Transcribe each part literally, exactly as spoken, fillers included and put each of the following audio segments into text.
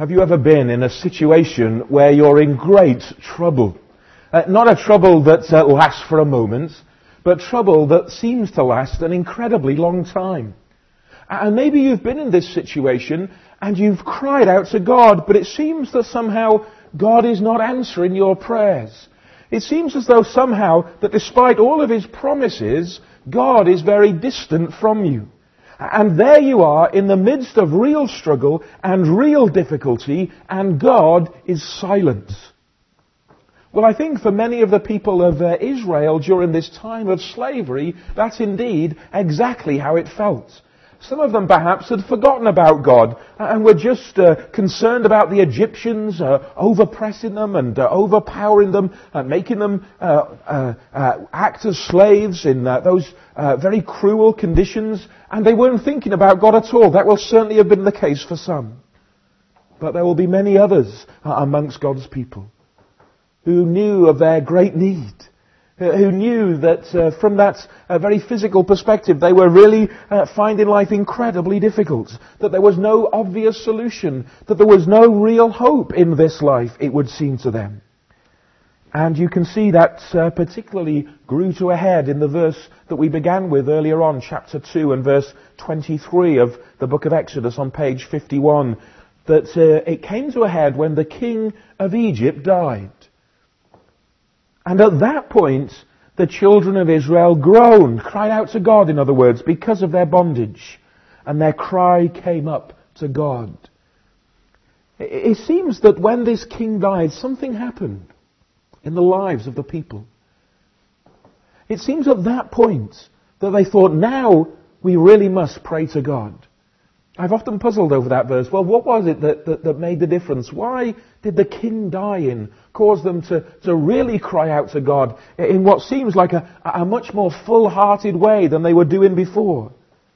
Have you ever been in a situation where you're in great trouble? Uh, not a trouble that uh, lasts for a moment, but trouble that seems to last an incredibly long time. And maybe you've been in this situation and you've cried out to God, but it seems that somehow God is not answering your prayers. It seems as though somehow that despite all of His promises, God is very distant from you. And there you are in the midst of real struggle and real difficulty, and God is silent. Well, I think for many of the people of uh, Israel during this time of slavery, that's indeed exactly how it felt. Some of them perhaps had forgotten about God and were just uh, concerned about the Egyptians uh, overpressing them and uh, overpowering them, and making them uh, uh, uh, act as slaves in uh, those uh, very cruel conditions, and they weren't thinking about God at all. That will certainly have been the case for some. But there will be many others uh, amongst God's people who knew of their great need, who knew that uh, from that uh, very physical perspective they were really uh, finding life incredibly difficult, that there was no obvious solution, that there was no real hope in this life, it would seem to them. And you can see that uh, particularly grew to a head in the verse that we began with earlier on, chapter two and verse twenty-three of the book of Exodus on page fifty-one, that uh, it came to a head when the king of Egypt died. And at that point, the children of Israel groaned, cried out to God, in other words, because of their bondage. And their cry came up to God. It seems that when this king died, something happened in the lives of the people. It seems at that point that they thought, now we really must pray to God. I've often puzzled over that verse. Well, what was it that, that, that made the difference? Why did the king dying cause them to, to really cry out to God in what seems like a, a much more full-hearted way than they were doing before?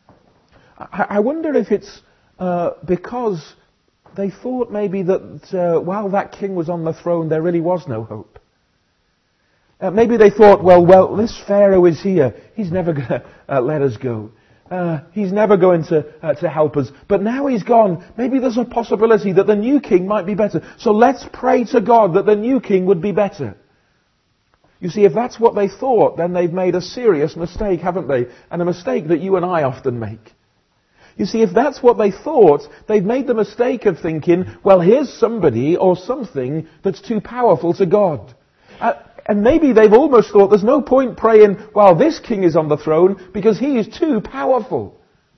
I, I wonder if it's uh, because they thought maybe that uh, while that king was on the throne, there really was no hope. Uh, maybe they thought, well, well, this Pharaoh is here. He's never going to uh, let us go. Uh, he's never going to uh, to help us. But now he's gone. Maybe there's a possibility that the new king might be better. So let's pray to God that the new king would be better. You see, if that's what they thought, then they've made a serious mistake, haven't they? And a mistake that you and I often make. You see, if that's what they thought, they've made the mistake of thinking, well, here's somebody or something that's too powerful to God. Uh, And maybe they've almost thought there's no point praying while this king is on the throne because he is too powerful.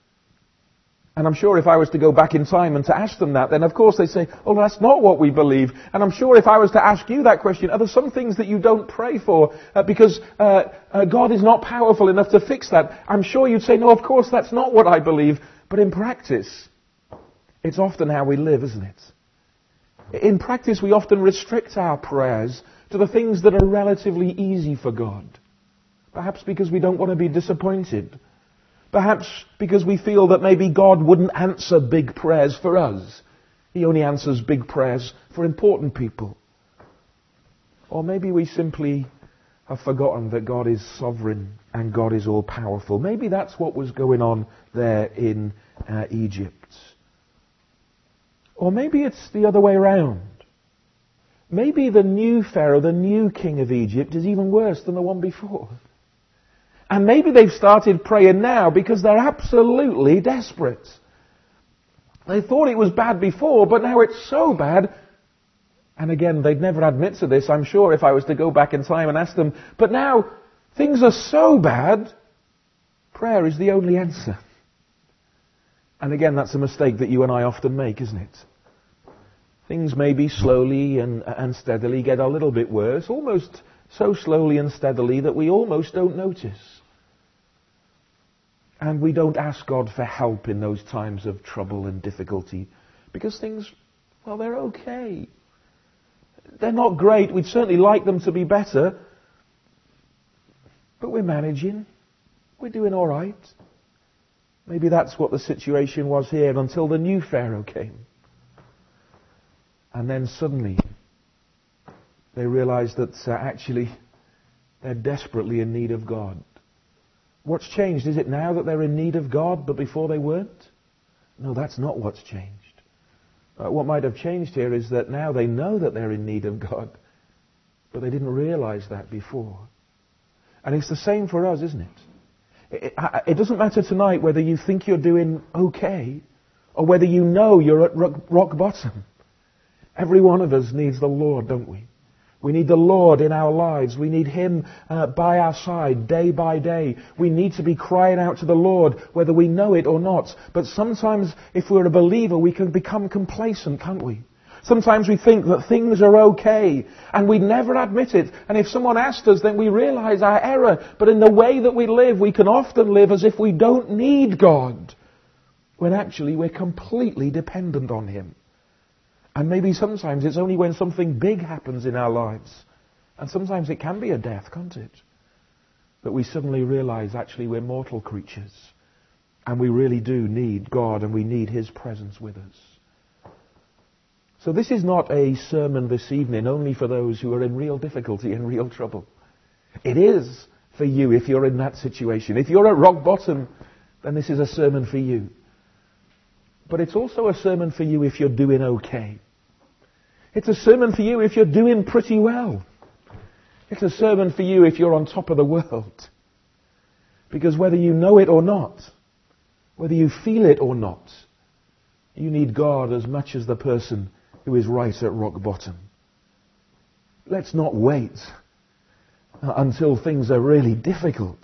And I'm sure if I was to go back in time and to ask them that, then of course they'd say, oh, that's not what we believe. And I'm sure if I was to ask you that question, are there some things that you don't pray for uh, because uh, uh, God is not powerful enough to fix that? I'm sure you'd say, no, of course that's not what I believe. But in practice, it's often how we live, isn't it? In practice, we often restrict our prayers to the things that are relatively easy for God. Perhaps because we don't want to be disappointed. Perhaps because we feel that maybe God wouldn't answer big prayers for us. He only answers big prayers for important people. Or maybe we simply have forgotten that God is sovereign and God is all-powerful. Maybe that's what was going on there in uh, Egypt. Or maybe it's the other way around. Maybe the new Pharaoh, the new king of Egypt, is even worse than the one before. And maybe they've started praying now because they're absolutely desperate. They thought it was bad before, but now it's so bad. And again, they'd never admit to this, I'm sure, if I was to go back in time and ask them. But now, things are so bad, prayer is the only answer. And again, that's a mistake that you and I often make, isn't it? Things maybe slowly and, and steadily get a little bit worse, almost so slowly and steadily that we almost don't notice. And we don't ask God for help in those times of trouble and difficulty because things, well, they're okay. They're not great. We'd certainly like them to be better. But we're managing. We're doing all right. Maybe that's what the situation was here until the new Pharaoh came. And then suddenly, they realized that uh, actually they're desperately in need of God. What's changed? Is it now that they're in need of God, but before they weren't? No, that's not what's changed. Uh, what might have changed here is that now they know that they're in need of God, but they didn't realize that before. And it's the same for us, isn't it? It, it, it doesn't matter tonight whether you think you're doing okay or whether you know you're at rock, rock bottom. Every one of us needs the Lord, don't we? We need the Lord in our lives. We need Him uh, by our side day by day. We need to be crying out to the Lord whether we know it or not. But sometimes if we're a believer we can become complacent, can't we? Sometimes we think that things are okay and we never admit it. And if someone asked us then we realize our error. But in the way that we live we can often live as if we don't need God, when actually we're completely dependent on Him. And maybe sometimes it's only when something big happens in our lives, and sometimes it can be a death, can't it, that we suddenly realize actually we're mortal creatures and we really do need God and we need His presence with us. So this is not a sermon this evening only for those who are in real difficulty and real trouble. It is for you if you're in that situation. If you're at rock bottom, then this is a sermon for you. But it's also a sermon for you if you're doing okay. It's a sermon for you if you're doing pretty well. It's a sermon for you if you're on top of the world. Because whether you know it or not, whether you feel it or not, you need God as much as the person who is right at rock bottom. Let's not wait until things are really difficult.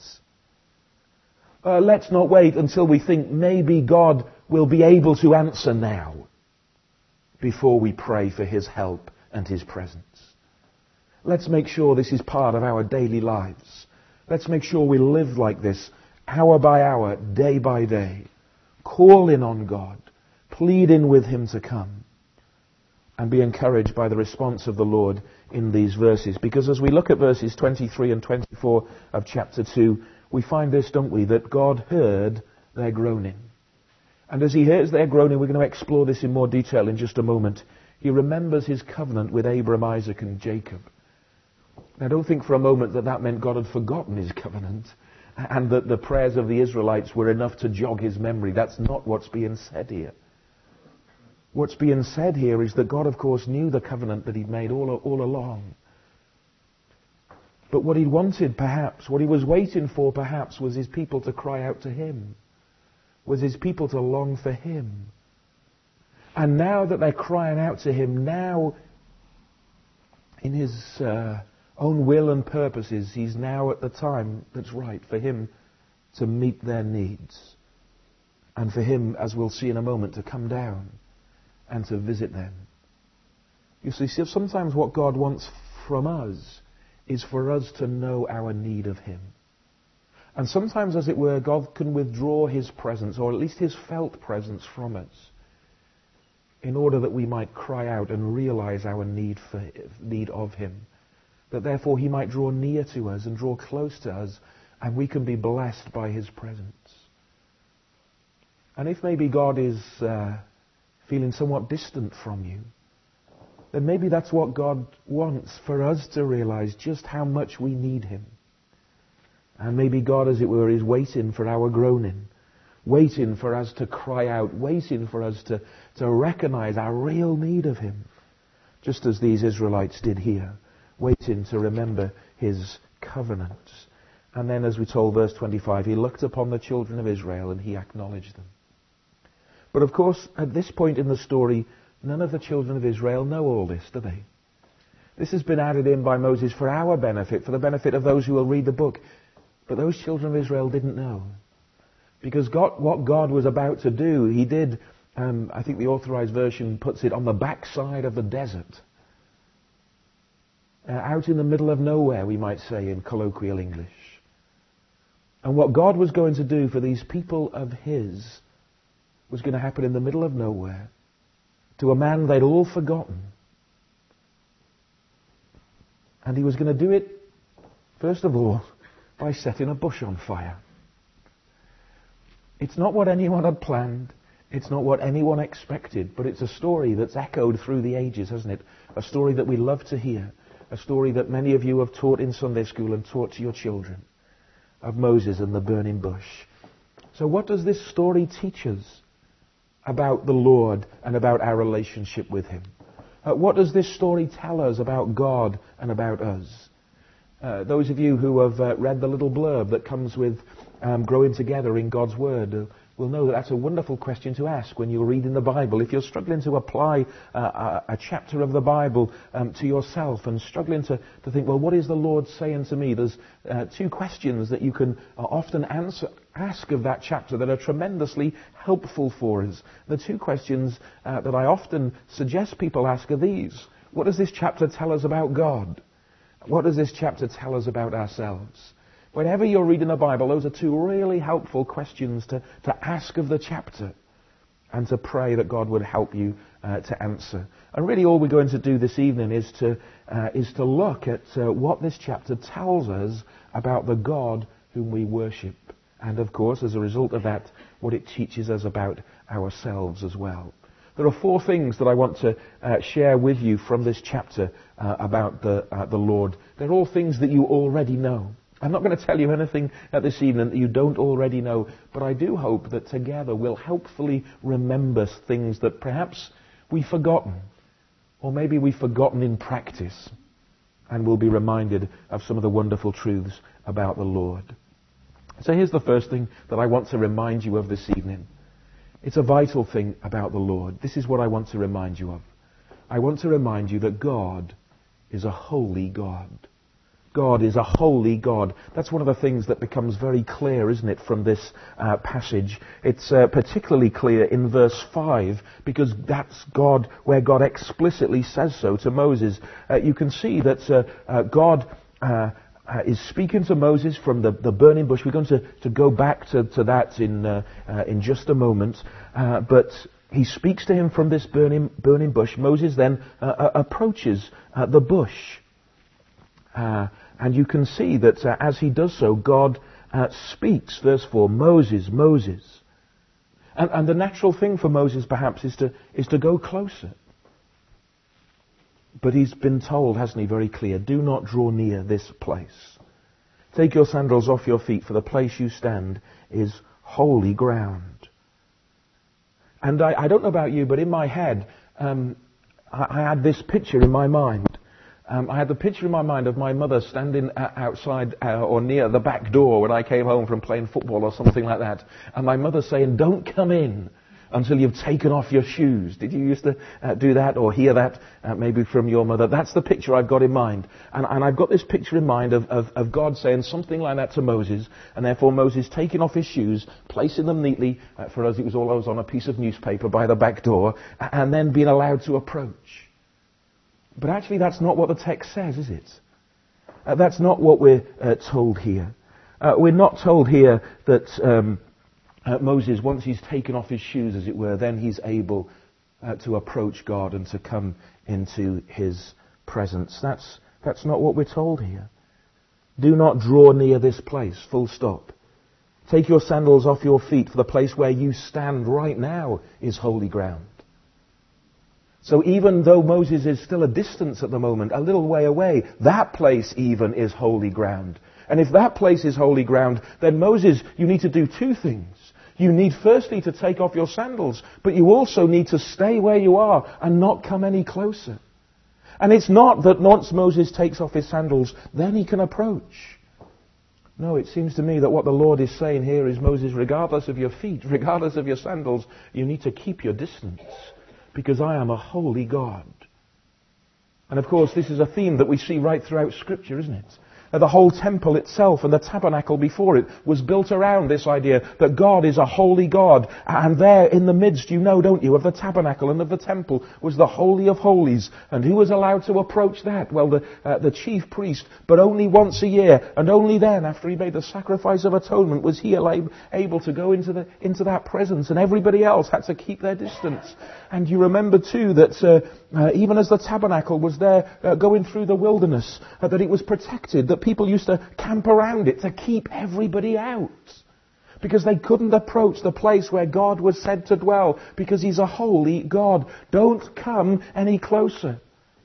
Uh, let's not wait until we think maybe God will be able to answer now before we pray for His help and His presence. Let's make sure this is part of our daily lives. Let's make sure we live like this hour by hour, day by day, calling on God, pleading with Him to come, and be encouraged by the response of the Lord in these verses. Because as we look at verses twenty-three and twenty-four of chapter two, we find this, don't we, that God heard their groaning. And as He hears their groaning, we're going to explore this in more detail in just a moment. He remembers His covenant with Abraham, Isaac and Jacob. Now don't think for a moment that that meant God had forgotten His covenant and that the prayers of the Israelites were enough to jog His memory. That's not what's being said here. What's being said here is that God, of course, knew the covenant that He'd made all, all along. But what He wanted, perhaps, what He was waiting for, perhaps, was His people to cry out to Him. Was His people to long for Him. And now that they're crying out to Him, now in His uh, own will and purposes, He's now at the time that's right for Him to meet their needs. And for Him, as we'll see in a moment, to come down and to visit them. You see, sometimes what God wants from us is for us to know our need of Him. And sometimes, as it were, God can withdraw His presence, or at least His felt presence, from us, in order that we might cry out and realize our need for need of Him. That therefore He might draw near to us and draw close to us, and we can be blessed by His presence. And if maybe God is uh, feeling somewhat distant from you, then maybe that's what God wants, for us to realize just how much we need Him. And maybe God, as it were, is waiting for our groaning, waiting for us to cry out, waiting for us to, to recognize our real need of Him, just as these Israelites did here, waiting to remember His covenant. And then, as we told, verse twenty-five, He looked upon the children of Israel and He acknowledged them. But of course, at this point in the story, none of the children of Israel know all this, do they? This has been added in by Moses for our benefit, for the benefit of those who will read the book. But those children of Israel didn't know. Because God, what God was about to do, He did, um, I think the Authorized Version puts it, on the backside of the desert. Uh, out in the middle of nowhere, we might say in colloquial English. And what God was going to do for these people of His was going to happen in the middle of nowhere, to a man they'd all forgotten. And He was going to do it, first of all, by setting a bush on fire. It's not what anyone had planned. It's not what anyone expected. But it's a story that's echoed through the ages, hasn't it? A story that we love to hear. A story that many of you have taught in Sunday school and taught to your children. Of Moses and the burning bush. So what does this story teach us about the Lord and about our relationship with Him? Uh, what does this story tell us about God and about us? Uh, those of you who have uh, read the little blurb that comes with um, growing together in God's Word uh, will know that that's a wonderful question to ask when you're reading the Bible. If you're struggling to apply uh, a, a chapter of the Bible um, to yourself and struggling to, to think, well, what is the Lord saying to me? There's uh, two questions that you can uh, often answer, ask of that chapter that are tremendously helpful for us. The two questions uh, that I often suggest people ask are these. What does this chapter tell us about God? What does this chapter tell us about ourselves? Whenever you're reading the Bible, those are two really helpful questions to, to ask of the chapter and to pray that God would help you uh, to answer. And really all we're going to do this evening is to, uh, is to look at uh, what this chapter tells us about the God whom we worship. And of course, as a result of that, what it teaches us about ourselves as well. There are four things that I want to uh, share with you from this chapter uh, about the, uh, the Lord. They're all things that you already know. I'm not going to tell you anything uh, this evening that you don't already know, but I do hope that together we'll helpfully remember things that perhaps we've forgotten, or maybe we've forgotten in practice, and we'll be reminded of some of the wonderful truths about the Lord. So here's the first thing that I want to remind you of this evening. It's a vital thing about the Lord. This is what I want to remind you of. I want to remind you that God is a holy God. God is a holy God. That's one of the things that becomes very clear, isn't it, from this uh, passage. It's uh, particularly clear in verse five, because that's God, where God explicitly says so to Moses. Uh, you can see that uh, uh, God uh, uh, is speaking to Moses from the, the burning bush. We're going to, to go back to, to that in, uh, uh, in just a moment. Uh, but he speaks to him from this burning, burning bush. Moses then uh, uh, approaches uh, the bush. Uh, and you can see that uh, as he does so, God uh, speaks. Verse four, Moses, Moses. And, and the natural thing for Moses perhaps is to, is to go closer. But he's been told, hasn't he, very clear, do not draw near this place. Take your sandals off your feet, for the place you stand is holy ground. And I, I don't know about you, but in my head, um, I, I had this picture in my mind. Um, I had the picture in my mind of my mother standing uh, outside uh, or near the back door when I came home from playing football or something like that. And my mother saying, don't come in until you've taken off your shoes. Did you used to uh, do that or hear that uh, maybe from your mother? That's the picture I've got in mind. And, and I've got this picture in mind of, of, of God saying something like that to Moses. And therefore Moses taking off his shoes, placing them neatly, uh, for us it was always on a piece of newspaper by the back door, and then being allowed to approach. But actually that's not what the text says, is it? Uh, that's not what we're uh, told here. Uh, we're not told here that um, uh, Moses, once he's taken off his shoes, as it were, then he's able uh, to approach God and to come into his presence. That's, that's not what we're told here. Do not draw near this place, full stop. Take your sandals off your feet, for the place where you stand right now is holy ground. So even though Moses is still a distance at the moment, a little way away, that place even is holy ground. And if that place is holy ground, then Moses, you need to do two things. You need firstly to take off your sandals, but you also need to stay where you are and not come any closer. And it's not that once Moses takes off his sandals, then he can approach. No, it seems to me that what the Lord is saying here is, Moses, regardless of your feet, regardless of your sandals, you need to keep your distance. Because I am a holy God. And of course, this is a theme that we see right throughout Scripture, isn't it? The whole temple itself and the tabernacle before it was built around this idea that God is a holy God. And there in the midst, you know, don't you, of the tabernacle and of the temple was the Holy of Holies. And who was allowed to approach that? Well, the, uh, the chief priest, but only once a year. And only then, after he made the sacrifice of atonement, was he able to go into, the, into that presence. And everybody else had to keep their distance. And you remember too that uh, uh, even as the tabernacle was there uh, going through the wilderness, uh, that it was protected, that people used to camp around it to keep everybody out. Because they couldn't approach the place where God was said to dwell, because he's a holy God. Don't come any closer.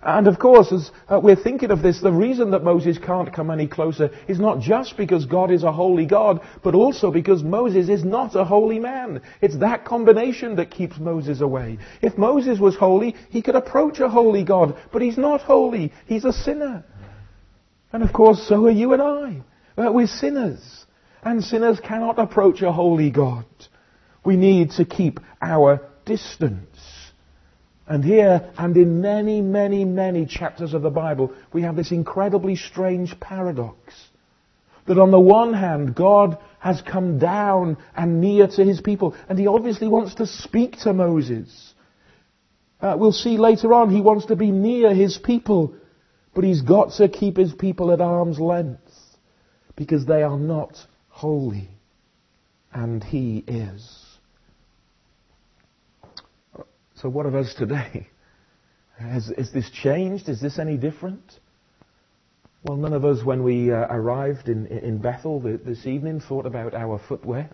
And of course, as uh, we're thinking of this, the reason that Moses can't come any closer is not just because God is a holy God, but also because Moses is not a holy man. It's that combination that keeps Moses away. If Moses was holy, he could approach a holy God, but he's not holy. He's a sinner. And of course, so are you and I. Uh, we're sinners. And sinners cannot approach a holy God. We need to keep our distance. And here, and in many, many, many chapters of the Bible, we have this incredibly strange paradox. That on the one hand, God has come down and near to his people, and he obviously wants to speak to Moses. Uh, we'll see later on, he wants to be near his people, but he's got to keep his people at arm's length, because they are not holy, and he is. So what of us today? Has, is this changed? Is this any different? Well, none of us, when we uh, arrived in, in Bethel this evening, thought about our footwear.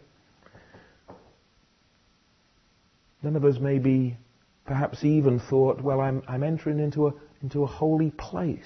None of us maybe, perhaps even thought, well, I'm, I'm entering into a, into a holy place.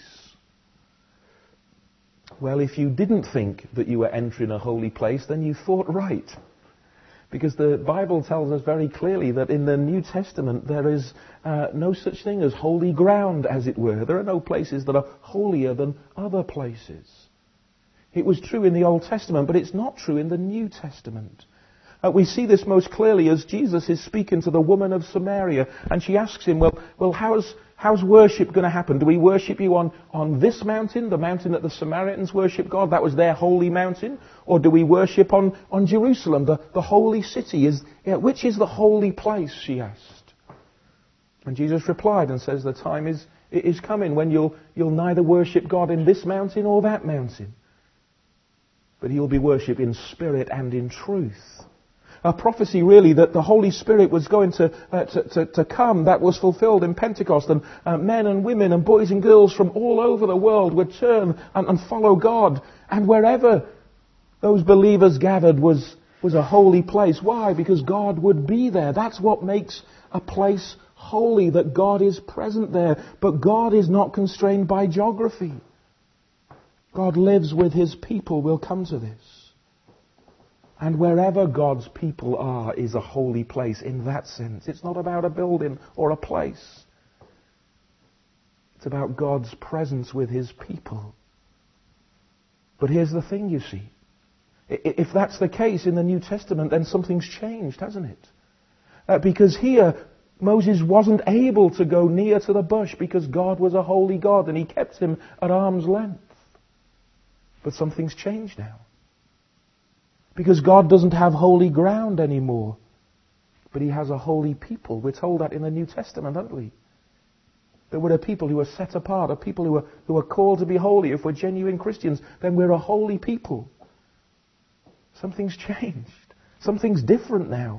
Well, if you didn't think that you were entering a holy place, then you thought right. Because the Bible tells us very clearly that in the New Testament there is uh, no such thing as holy ground, as it were. There are no places that are holier than other places. It was true in the Old Testament, but it's not true in the New Testament. Uh, we see this most clearly as Jesus is speaking to the woman of Samaria, and she asks him, well, well how's, how's worship going to happen? Do we worship you on, on this mountain, the mountain that the Samaritans worship God? That was their holy mountain. Or do we worship on, on Jerusalem, the, the holy city? Is, yeah, which is the holy place, she asked. And Jesus replied and says, the time is, is coming when you'll, you'll neither worship God in this mountain or that mountain, but he'll be worshipped in spirit and in truth. A prophecy really that the Holy Spirit was going to, uh, to, to, to come, that was fulfilled in Pentecost, and uh, men and women and boys and girls from all over the world would turn and, and follow God. And wherever those believers gathered was, was a holy place. Why? Because God would be there. That's what makes a place holy, that God is present there. But God is not constrained by geography. God lives with his people. We'll come to this. And wherever God's people are is a holy place in that sense. It's not about a building or a place. It's about God's presence with his people. But here's the thing, you see. If that's the case in the New Testament, then something's changed, hasn't it? Uh, because here, Moses wasn't able to go near to the bush because God was a holy God and he kept him at arm's length. But something's changed now. Because God doesn't have holy ground anymore, but he has a holy people. We're told that in the New Testament, aren't we? That we're a people who are set apart, a people who are, who are called to be holy. If we're genuine Christians, then we're a holy people. Something's changed. Something's different now.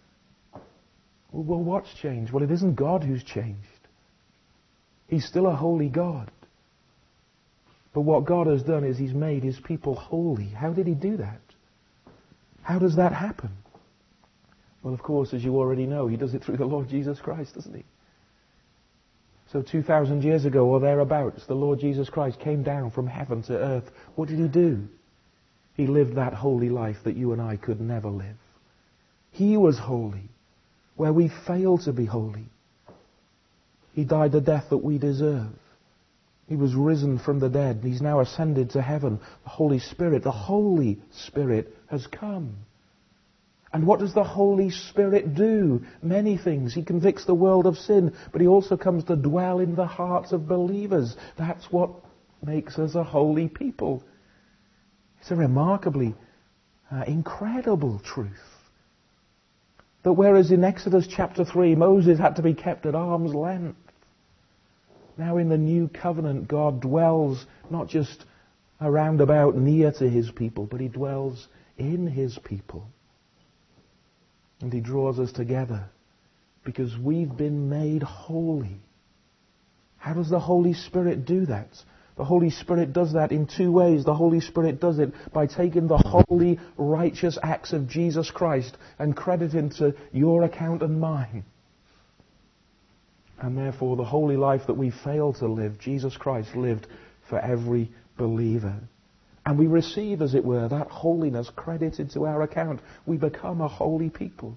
Well, what's changed? Well, it isn't God who's changed. He's still a holy God. But what God has done is he's made his people holy. How did he do that? How does that happen? Well, of course, as you already know, he does it through the Lord Jesus Christ, doesn't he? So two thousand years ago or thereabouts, the Lord Jesus Christ came down from heaven to earth. What did he do? He lived that holy life that you and I could never live. He was holy, where we fail to be holy. He died the death that we deserve. He was risen from the dead. He's now ascended to heaven. The Holy Spirit, the Holy Spirit has come. And what does the Holy Spirit do? Many things. He convicts the world of sin, but he also comes to dwell in the hearts of believers. That's what makes us a holy people. It's a remarkably uh, incredible truth. That whereas in Exodus chapter three, Moses had to be kept at arm's length, now in the new covenant, God dwells not just around about near to his people, but he dwells in his people. And he draws us together because we've been made holy. How does the Holy Spirit do that? The Holy Spirit does that in two ways. The Holy Spirit does it by taking the holy, righteous acts of Jesus Christ and crediting to your account and mine. And therefore the holy life that we fail to live, Jesus Christ lived for every believer. And we receive, as it were, that holiness credited to our account. We become a holy people.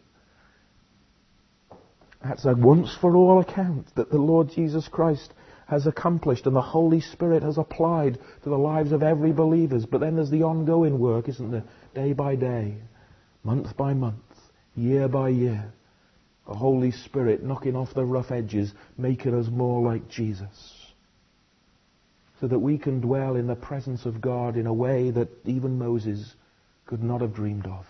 That's a once-for-all account that the Lord Jesus Christ has accomplished and the Holy Spirit has applied to the lives of every believer. But then there's the ongoing work, isn't there? Day by day, month by month, year by year. The Holy Spirit knocking off the rough edges, making us more like Jesus. So that we can dwell in the presence of God in a way that even Moses could not have dreamed of.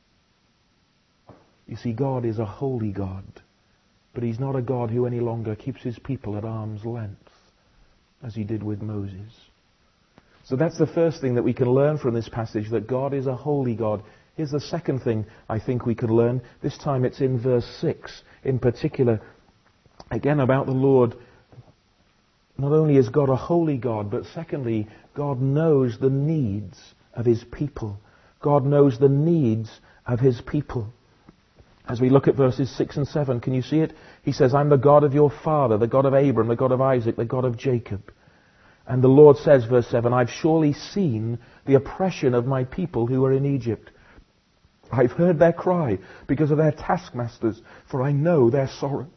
You see, God is a holy God. But He's not a God who any longer keeps His people at arm's length, as He did with Moses. So that's the first thing that we can learn from this passage, that God is a holy God. Here's the second thing I think we can learn. This time it's in verse six in particular. Again about the Lord. Not only is God a holy God, but secondly, God knows the needs of His people. God knows the needs of His people. As we look at verses six and seven, can you see it? He says, I'm the God of your father, the God of Abraham, the God of Isaac, the God of Jacob. And the Lord says, verse seven, I've surely seen the oppression of my people who are in Egypt. I've heard their cry because of their taskmasters, for I know their sorrows.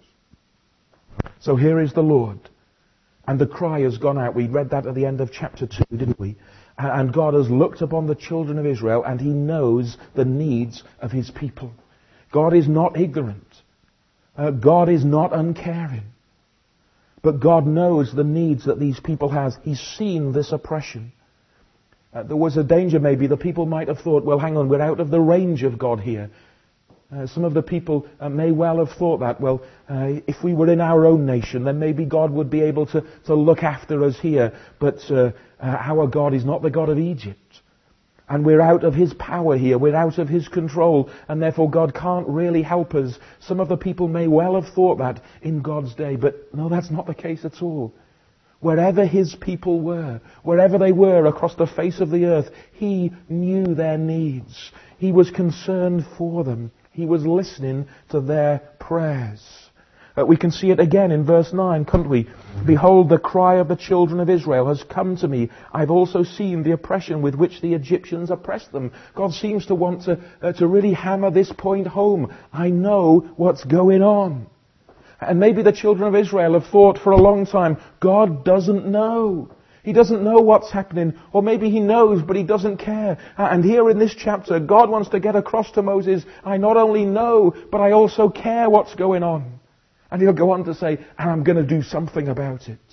So here is the Lord. And the cry has gone out. We read that at the end of chapter two, didn't we? And God has looked upon the children of Israel and He knows the needs of His people. God is not ignorant. Uh, God is not uncaring. But God knows the needs that these people have. He's seen this oppression. Uh, there was a danger maybe. The people might have thought, well, hang on, we're out of the range of God here. Uh, some of the people uh, may well have thought that, well, uh, if we were in our own nation, then maybe God would be able to, to look after us here. But uh, uh, our God is not the God of Egypt. And we're out of His power here. We're out of His control. And therefore God can't really help us. Some of the people may well have thought that in God's day. But no, that's not the case at all. Wherever His people were, wherever they were across the face of the earth, He knew their needs. He was concerned for them. He was listening to their prayers. Uh, we can see it again in verse nine, can't we? Behold, the cry of the children of Israel has come to me. I've also seen the oppression with which the Egyptians oppressed them. God seems to want to, uh, to really hammer this point home. I know what's going on. And maybe the children of Israel have thought for a long time, God doesn't know. He doesn't know what's happening. Or maybe He knows, but He doesn't care. And here in this chapter, God wants to get across to Moses, I not only know, but I also care what's going on. And He'll go on to say, and I'm going to do something about it.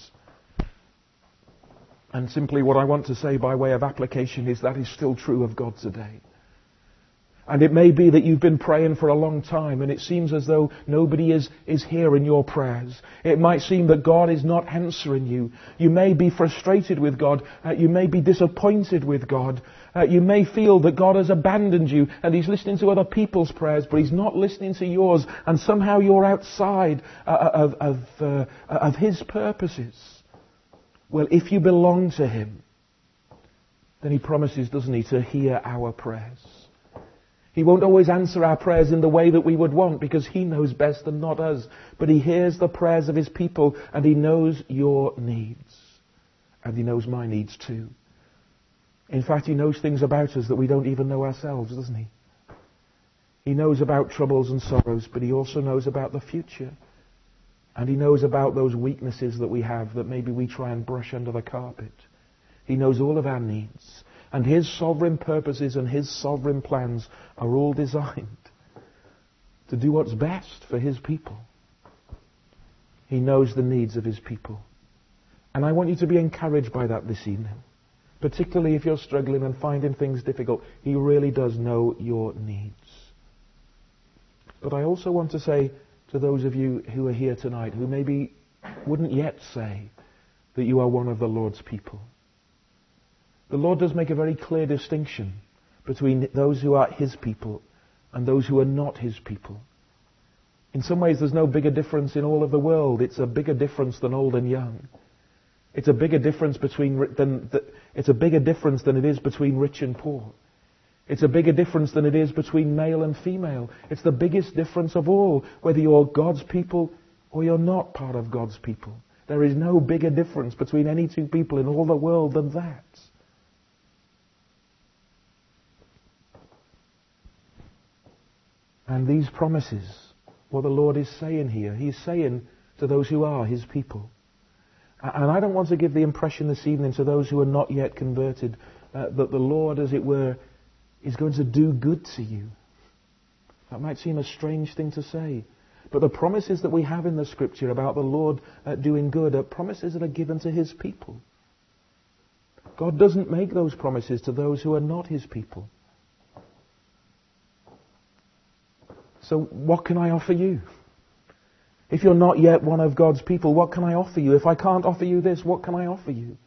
And simply what I want to say by way of application is that is still true of God today. And it may be that you've been praying for a long time and it seems as though nobody is, is hearing your prayers. It might seem that God is not answering you. You may be frustrated with God. Uh, you may be disappointed with God. Uh, you may feel that God has abandoned you and He's listening to other people's prayers, but He's not listening to yours. And somehow you're outside uh, of, of, uh, of His purposes. Well, if you belong to Him, then He promises, doesn't He, to hear our prayers. He won't always answer our prayers in the way that we would want because He knows best and not us. But He hears the prayers of His people and He knows your needs. And He knows my needs too. In fact, He knows things about us that we don't even know ourselves, doesn't He? He knows about troubles and sorrows, but He also knows about the future. And He knows about those weaknesses that we have that maybe we try and brush under the carpet. He knows all of our needs. And His sovereign purposes and His sovereign plans are all designed to do what's best for His people. He knows the needs of His people. And I want you to be encouraged by that this evening. Particularly if you're struggling and finding things difficult. He really does know your needs. But I also want to say to those of you who are here tonight who maybe wouldn't yet say that you are one of the Lord's people. The Lord does make a very clear distinction between those who are His people and those who are not His people. In some ways there's no bigger difference in all of the world. It's a bigger difference than old and young. It's a bigger difference between than the, it's a bigger difference than it is between rich and poor. It's a bigger difference than it is between male and female. It's the biggest difference of all, whether you're God's people or you're not part of God's people. There is no bigger difference between any two people in all the world than that. And these promises, what the Lord is saying here, He's saying to those who are His people. And I don't want to give the impression this evening to those who are not yet converted uh, that the Lord, as it were, is going to do good to you. That might seem a strange thing to say. But the promises that we have in the Scripture about the Lord uh, doing good are promises that are given to His people. God doesn't make those promises to those who are not His people. So what can I offer you? If you're not yet one of God's people, what can I offer you? If I can't offer you this, what can I offer you?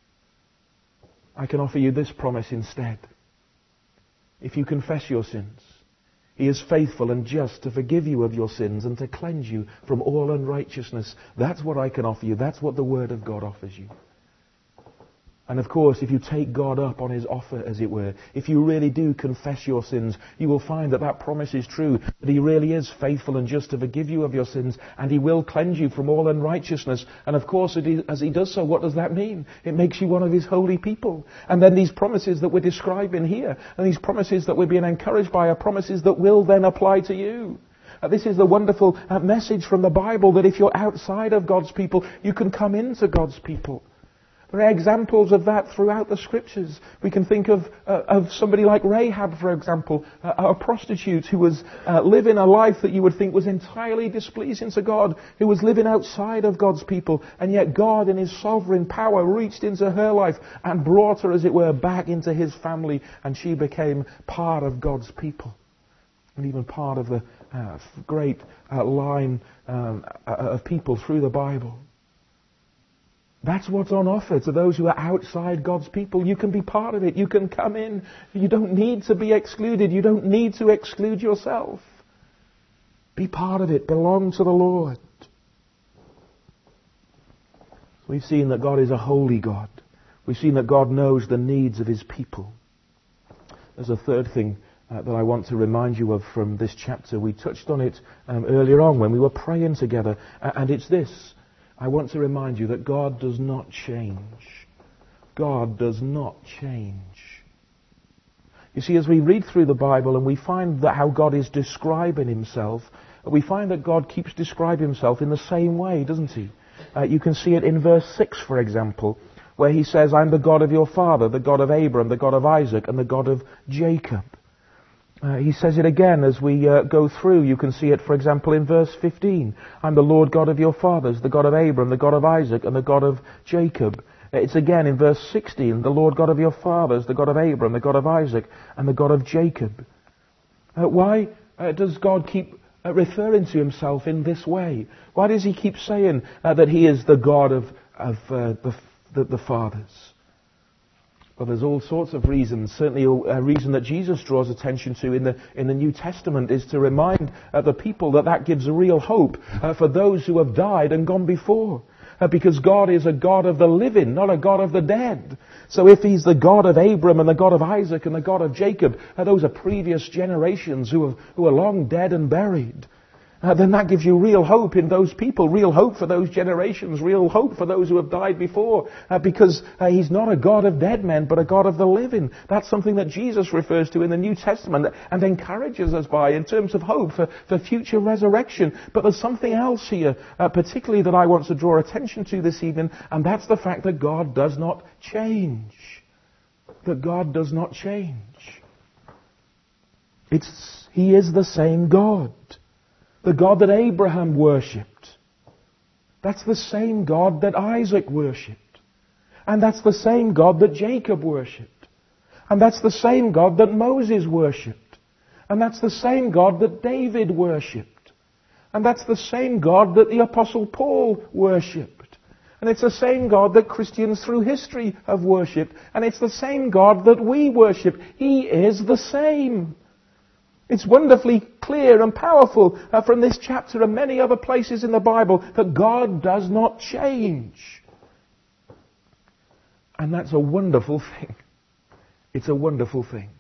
I can offer you this promise instead. If you confess your sins, He is faithful and just to forgive you of your sins and to cleanse you from all unrighteousness. That's what I can offer you. That's what the Word of God offers you. And of course, if you take God up on His offer, as it were, if you really do confess your sins, you will find that that promise is true, that He really is faithful and just to forgive you of your sins, and He will cleanse you from all unrighteousness. And of course, it is, as He does so, what does that mean? It makes you one of His holy people. And then these promises that we're describing here, and these promises that we're being encouraged by, are promises that will then apply to you. Uh, this is the wonderful uh, message from the Bible, that if you're outside of God's people, you can come into God's people. There are examples of that throughout the Scriptures. We can think of uh, of somebody like Rahab, for example, uh, a prostitute who was uh, living a life that you would think was entirely displeasing to God, who was living outside of God's people, and yet God in His sovereign power reached into her life and brought her, as it were, back into His family, and she became part of God's people. And even part of the uh, great uh, line um, uh, of people through the Bible. That's what's on offer to those who are outside God's people. You can be part of it. You can come in. You don't need to be excluded. You don't need to exclude yourself. Be part of it. Belong to the Lord. We've seen that God is a holy God. We've seen that God knows the needs of His people. There's a third thing uh, that I want to remind you of from this chapter. We touched on it um, earlier on when we were praying together. Uh, and it's this. I want to remind you that God does not change. God does not change. You see, as we read through the Bible and we find that how God is describing Himself, we find that God keeps describing Himself in the same way, doesn't He? Uh, you can see it in verse six, for example, where He says, I'm the God of your father, the God of Abraham, the God of Isaac, and the God of Jacob. Uh, he says it again as we uh, go through. You can see it, for example, in verse fifteen. I'm the Lord God of your fathers, the God of Abraham, the God of Isaac, and the God of Jacob. It's again in verse sixteen, the Lord God of your fathers, the God of Abraham, the God of Isaac, and the God of Jacob. Uh, why uh, does God keep uh, referring to Himself in this way? Why does He keep saying uh, that He is the God of, of uh, the, the, the fathers? Well, there's all sorts of reasons. Certainly a reason that Jesus draws attention to in the in the New Testament is to remind uh, the people that that gives a real hope uh, for those who have died and gone before. Uh, because God is a God of the living, not a God of the dead. So if He's the God of Abraham and the God of Isaac and the God of Jacob, uh, those are previous generations who, have, who are long dead and buried. Uh, then that gives you real hope in those people, real hope for those generations, real hope for those who have died before, uh, because uh, He's not a God of dead men, but a God of the living. That's something that Jesus refers to in the New Testament and encourages us by in terms of hope for, for future resurrection. But there's something else here, uh, particularly that I want to draw attention to this evening, and that's the fact that God does not change. That God does not change. It's, He is the same God. The God that Abraham worshipped. That's the same God that Isaac worshipped. And that's the same God that Jacob worshipped. And that's the same God that Moses worshipped. And that's the same God that David worshipped. And that's the same God that the Apostle Paul worshipped. And it's the same God that Christians through history have worshipped. And it's the same God that we worship. He is the same. It's wonderfully clear and powerful uh, from this chapter and many other places in the Bible that God does not change. And that's a wonderful thing. It's a wonderful thing.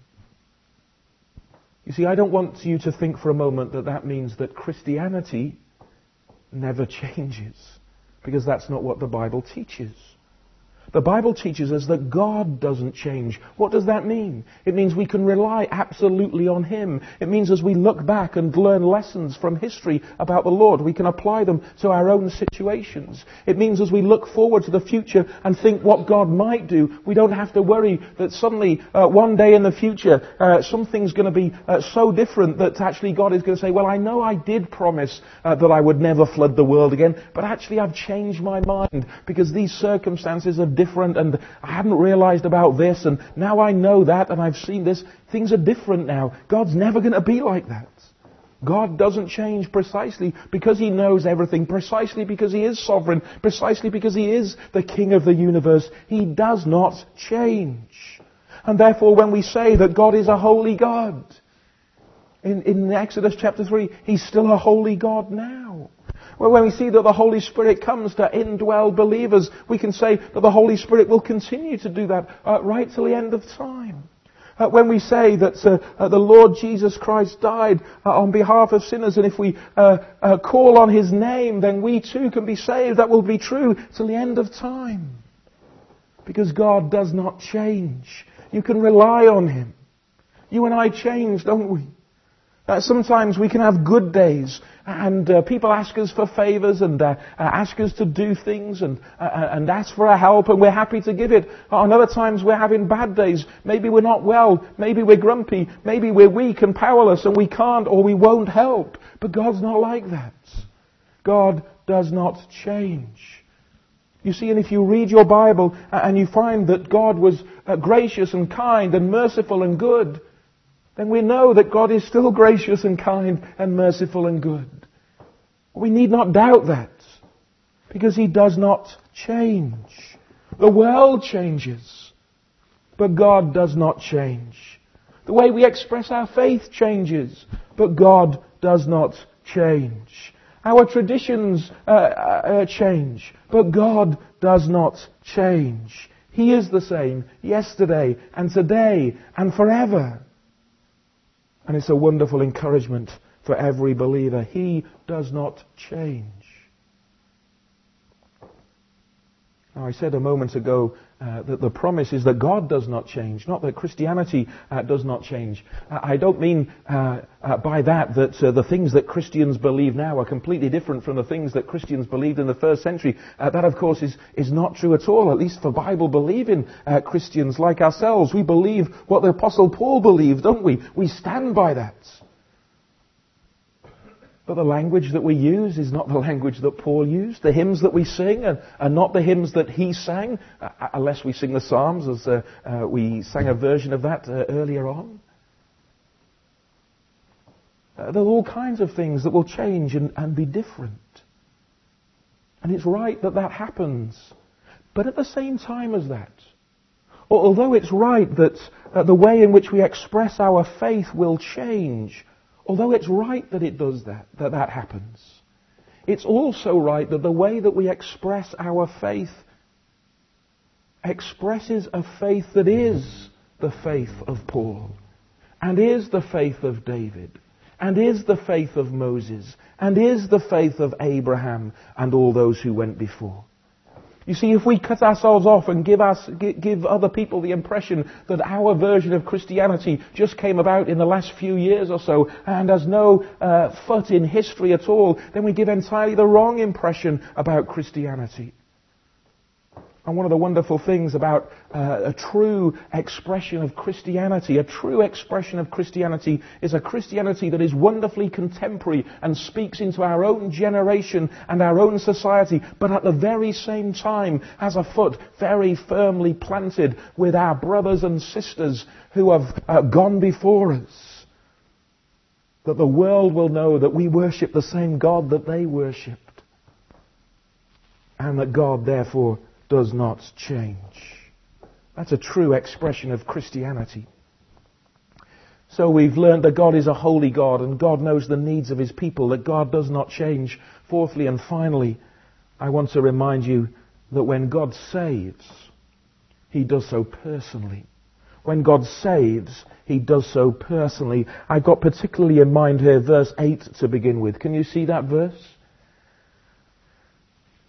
You see, I don't want you to think for a moment that that means that Christianity never changes, because that's not what the Bible teaches. The Bible teaches us that God doesn't change. What does that mean? It means we can rely absolutely on Him. It means as we look back and learn lessons from history about the Lord, we can apply them to our own situations. It means as we look forward to the future and think what God might do, we don't have to worry that suddenly uh, one day in the future uh, something's going to be uh, so different that actually God is going to say, well, I know I did promise uh, that I would never flood the world again, but actually I've changed my mind because these circumstances are different, and I hadn't realized about this, and now I know that, and I've seen this. Things are different now. God's never going to be like that. God doesn't change precisely because He knows everything, precisely because He is sovereign, precisely because He is the King of the universe. He does not change. And therefore, when we say that God is a holy God, in, in Exodus chapter three, He's still a holy God now. Well, when we see that the Holy Spirit comes to indwell believers, we can say that the Holy Spirit will continue to do that uh, right till the end of time. Uh, when we say that uh, uh, the Lord Jesus Christ died uh, on behalf of sinners, and if we uh, uh, call on His name, then we too can be saved, that will be true till the end of time. Because God does not change. You can rely on Him. You and I change, don't we? Uh, sometimes we can have good days, and uh, people ask us for favours and uh, uh, ask us to do things and uh, and ask for our help, and we're happy to give it. On other times we're having bad days. Maybe we're not well, maybe we're grumpy, maybe we're weak and powerless and we can't or we won't help. But God's not like that. God does not change. You see, and if you read your Bible and you find that God was uh, gracious and kind and merciful and good, then we know that God is still gracious and kind and merciful and good. We need not doubt that, because He does not change. The world changes, but God does not change. The way we express our faith changes, but God does not change. Our traditions uh, uh, change, but God does not change. He is the same yesterday and today and forever. And it's a wonderful encouragement for every believer. He does not change. Now, I said a moment ago uh, that the promise is that God does not change, not that Christianity uh, does not change. Uh, I don't mean uh, uh, by that that uh, the things that Christians believe now are completely different from the things that Christians believed in the first century. Uh, that, of course, is, is not true at all, at least for Bible-believing uh, Christians like ourselves. We believe what the Apostle Paul believed, don't we? We stand by that. But the language that we use is not the language that Paul used. The hymns that we sing are, are not the hymns that he sang, uh, unless we sing the Psalms, as uh, uh, we sang a version of that uh, earlier on. Uh, there are all kinds of things that will change and, and be different. And it's right that that happens. But at the same time as that, although it's right that uh, the way in which we express our faith will change, although it's right that it does that, that that happens, it's also right that the way that we express our faith expresses a faith that is the faith of Paul, and is the faith of David, and is the faith of Moses, and is the faith of Abraham and all those who went before. You see, if we cut ourselves off and give us, give other people the impression that our version of Christianity just came about in the last few years or so and has no uh, foot in history at all, then we give entirely the wrong impression about Christianity. And one of the wonderful things about uh, a true expression of Christianity, a true expression of Christianity is a Christianity that is wonderfully contemporary and speaks into our own generation and our own society, but at the very same time has a foot very firmly planted with our brothers and sisters who have uh, gone before us. That the world will know that we worship the same God that they worshipped. And that God, therefore, does not change. That's a true expression of Christianity. So we've learned that God is a holy God and God knows the needs of His people, that God does not change. Fourthly and finally, I want to remind you that when God saves, He does so personally. When God saves, He does so personally. I've got particularly in mind here verse eight to begin with. Can you see that verse?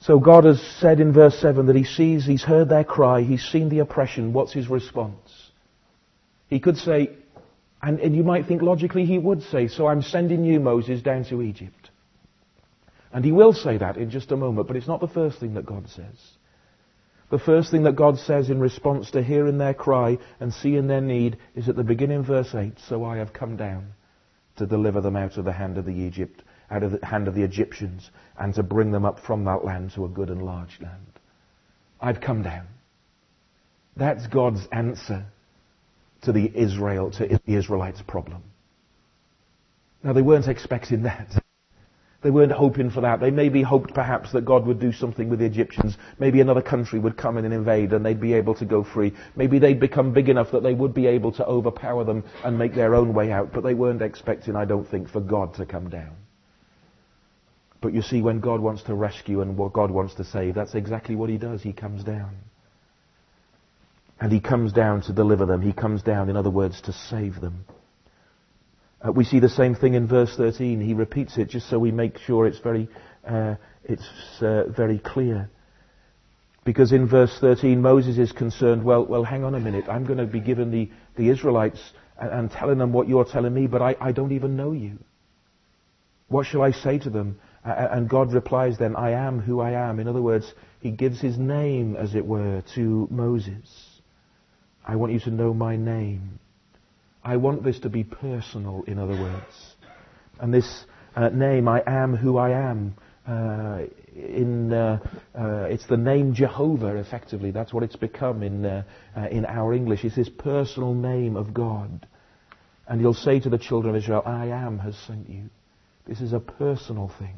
So God has said in verse seven that he sees, he's heard their cry, he's seen the oppression. What's his response? He could say, and, and you might think logically he would say, so I'm sending you, Moses, down to Egypt. And he will say that in just a moment, but it's not the first thing that God says. The first thing that God says in response to hearing their cry and seeing their need is at the beginning of verse eight, so I have come down to deliver them out of the hand of the Egypt, out of the hand of the Egyptians, and to bring them up from that land to a good and large land. I've come down. That's God's answer to the Israel, to the Israelites' problem. Now they weren't expecting that. They weren't hoping for that. They maybe hoped perhaps that God would do something with the Egyptians. Maybe another country would come in and invade and they'd be able to go free. Maybe they'd become big enough that they would be able to overpower them and make their own way out. But they weren't expecting, I don't think, for God to come down. But you see, when God wants to rescue and what God wants to save, that's exactly what he does. He comes down. And he comes down to deliver them. He comes down, in other words, to save them. Uh, we see the same thing in verse thirteen. He repeats it just so we make sure it's very, uh, it's uh, very clear. Because in verse thirteen, Moses is concerned. Well, well, hang on a minute. I'm going to be giving the, the Israelites and, and telling them what you're telling me, but I, I don't even know you. What shall I say to them? Uh, and God replies then, I am who I am. In other words, he gives his name, as it were, to Moses. I want you to know my name. I want this to be personal, in other words. And this uh, name, I am who I am, uh, in uh, uh, it's the name Jehovah, effectively. That's what it's become in uh, uh, in our English. It's this personal name of God. And he'll say to the children of Israel, I am has sent you. This is a personal thing.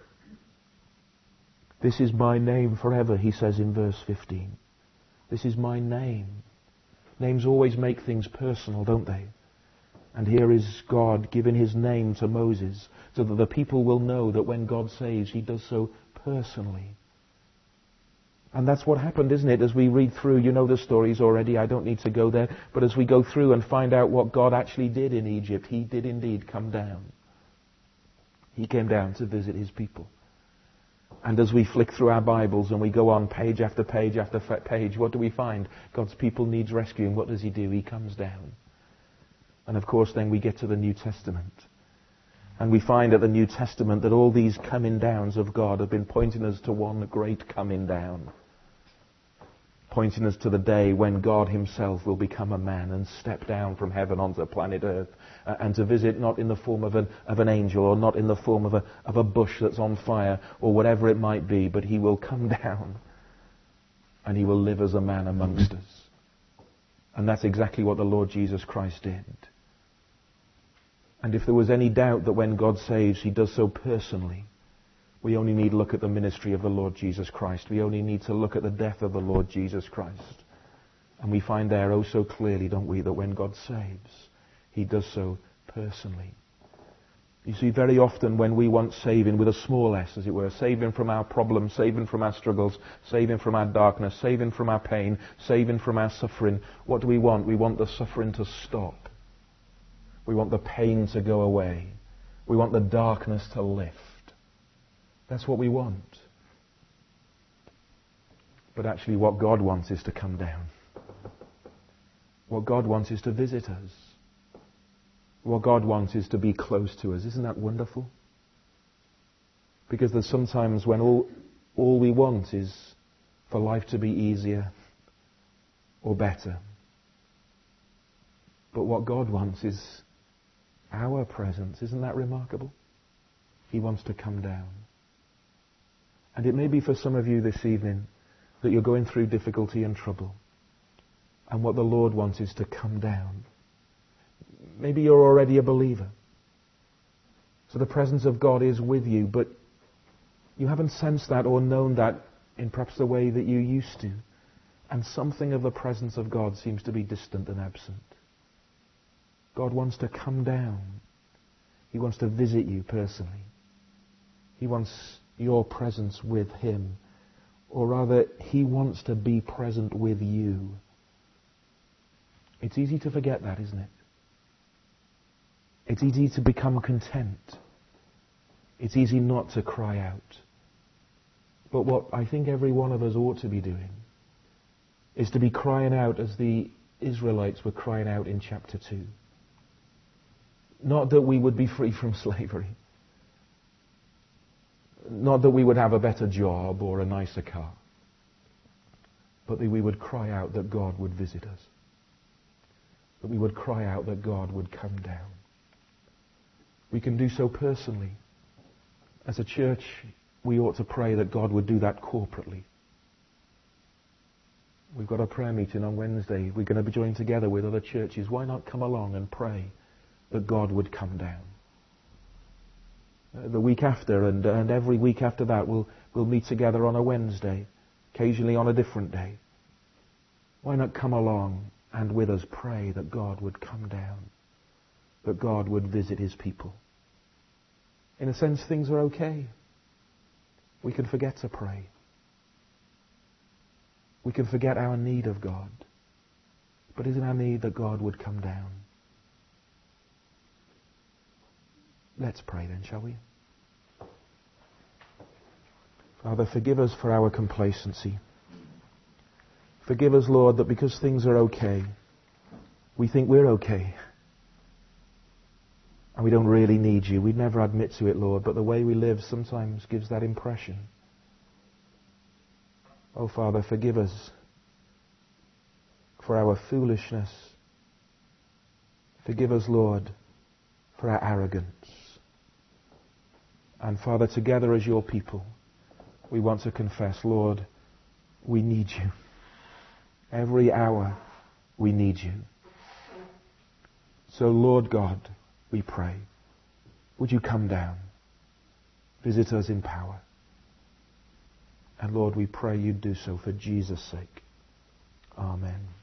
This is my name forever, he says in verse fifteen. This is my name. Names always make things personal, don't they? And here is God giving his name to Moses so that the people will know that when God saves, he does so personally. And that's what happened, isn't it? As we read through, you know the stories already, I don't need to go there, but as we go through and find out what God actually did in Egypt, he did indeed come down. He came down to visit his people. And as we flick through our Bibles and we go on page after page after page, what do we find? God's people needs rescuing. What does he do? He comes down. And of course then we get to the New Testament. And we find at the New Testament that all these coming downs of God have been pointing us to one great coming down. Pointing us to the day when God himself will become a man and step down from heaven onto planet Earth, uh, and to visit not in the form of an, of an angel or not in the form of a, of a bush that's on fire or whatever it might be, but he will come down and he will live as a man amongst us. And that's exactly what the Lord Jesus Christ did. And if there was any doubt that when God saves, he does so personally, we only need to look at the ministry of the Lord Jesus Christ. We only need to look at the death of the Lord Jesus Christ. And we find there oh so clearly, don't we, that when God saves, he does so personally. You see, very often when we want saving with a small s, as it were, saving from our problems, saving from our struggles, saving from our darkness, saving from our pain, saving from our suffering, what do we want? We want the suffering to stop. We want the pain to go away. We want the darkness to lift. That's what we want. But actually what God wants is to come down. What God wants is to visit us. What God wants is to be close to us. Isn't that wonderful? Because there's sometimes when all, all we want is for life to be easier or better. But what God wants is our presence. Isn't that remarkable? He wants to come down. And it may be for some of you this evening that you're going through difficulty and trouble. And what the Lord wants is to come down. Maybe you're already a believer. So the presence of God is with you, but you haven't sensed that or known that in perhaps the way that you used to. And something of the presence of God seems to be distant and absent. God wants to come down. He wants to visit you personally. He wants your presence with him. Or rather, he wants to be present with you. It's easy to forget that, isn't it? It's easy to become content. It's easy not to cry out. But what I think every one of us ought to be doing is to be crying out as the Israelites were crying out in chapter two. Not that we would be free from slavery. Not that we would have a better job or a nicer car. But that we would cry out that God would visit us. That we would cry out that God would come down. We can do so personally. As a church, we ought to pray that God would do that corporately. We've got a prayer meeting on Wednesday. We're going to be joined together with other churches. Why not come along and pray that God would come down? Uh, the week after and, and every week after that, we'll, we'll meet together on a Wednesday, occasionally on a different day. Why not come along and with us pray that God would come down, that God would visit his people? In a sense, things are okay. We can forget to pray. We can forget our need of God. But isn't our need that God would come down? Let's pray then, shall we? Father, forgive us for our complacency. Forgive us, Lord, that because things are okay, we think we're okay. And we don't really need you. We'd never admit to it, Lord, but the way we live sometimes gives that impression. Oh, Father, forgive us for our foolishness. Forgive us, Lord, for our arrogance. And Father, together as your people, we want to confess, Lord, we need you. Every hour we need you. So, Lord God, we pray, would you come down, visit us in power. And Lord, we pray you do so for Jesus' sake. Amen.